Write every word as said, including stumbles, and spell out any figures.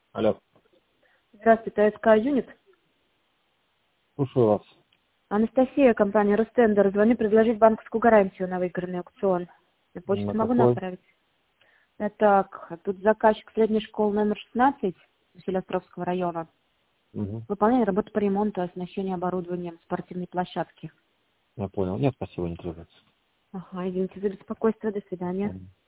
Алло. Здравствуйте, АСК Юнит. Слушаю вас. Анастасия, компания Ростендер. Звоню предложить банковскую гарантию на выигранный аукцион. На почту На могу какой? направить? Так, тут заказчик средней школы номер шестнадцать Василиостровского района. Угу. Выполнение работы по ремонту и оснащению оборудованием спортивной площадки. Я понял. Нет, спасибо, не требуется. Ага, извините за беспокойство. До свидания. Мгм.